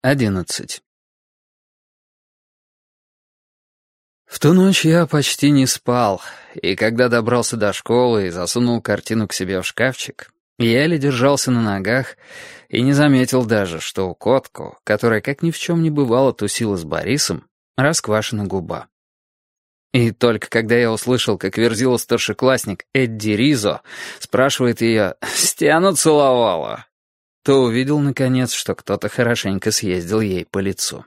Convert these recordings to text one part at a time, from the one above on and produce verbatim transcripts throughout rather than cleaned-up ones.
Одиннадцать. В ту ночь я почти не спал, и когда добрался до школы и засунул картину к себе в шкафчик, еле держался на ногах и не заметил даже, что у Котко, которая как ни в чем не бывало тусила с Борисом, расквашена губа. И только когда я услышал, как верзила старшеклассник Эдди Ризо спрашивает ее «Стену целовала?», то увидел, наконец, что кто-то хорошенько съездил ей по лицу.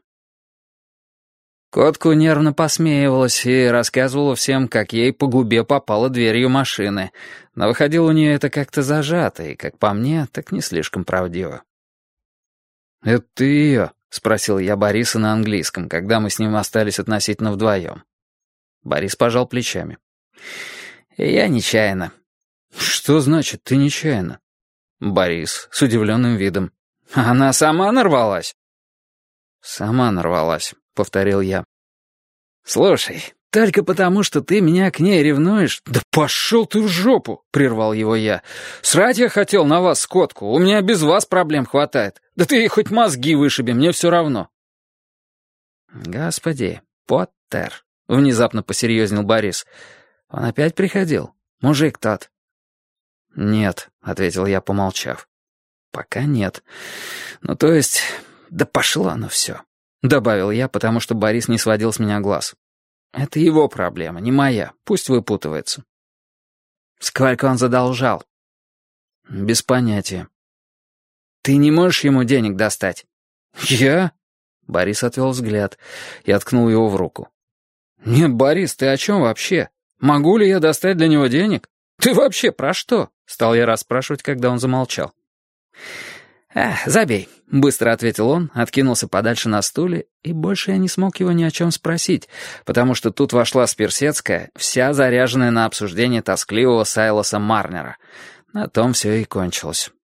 Котку нервно посмеивалась и рассказывала всем, как ей по губе попала дверью машины, но выходило у нее это как-то зажато, и, как по мне, так не слишком правдиво. «Это ты ее?» — спросил я Бориса на английском, когда мы с ним остались относительно вдвоем. Борис пожал плечами. «Я нечаянно». «Что значит «ты нечаянно»?» Борис с удивленным видом. «Она сама нарвалась?» «Сама нарвалась», — повторил я. «Слушай, только потому, что ты меня к ней ревнуешь...» «Да пошел ты в жопу!» — прервал его я. «Срать я хотел на вас, Котку, у меня без вас проблем хватает. Да ты ей хоть мозги вышиби, мне все равно». «Господи, Поттер», — внезапно посерьезнел Борис. «Он опять приходил? Мужик тот». «Нет», — ответил я, помолчав. «Пока нет. Ну, то есть, да пошло оно все», — добавил я, потому что Борис не сводил с меня глаз. «Это его проблема, не моя. Пусть выпутывается». «Сколько он задолжал?» «Без понятия». «Ты не можешь ему денег достать?» «Я?» — Борис отвел взгляд. Я ткнул его в руку. «Нет, Борис, ты о чем вообще? Могу ли я достать для него денег? Ты вообще про что?» — стал я расспрашивать, когда он замолчал. «А, забей», — быстро ответил он, откинулся подальше на стуле, и больше я не смог его ни о чем спросить, потому что тут вошла Спирсецкая, вся заряженная на обсуждение тоскливого Сайлоса Марнера. На том все и кончилось.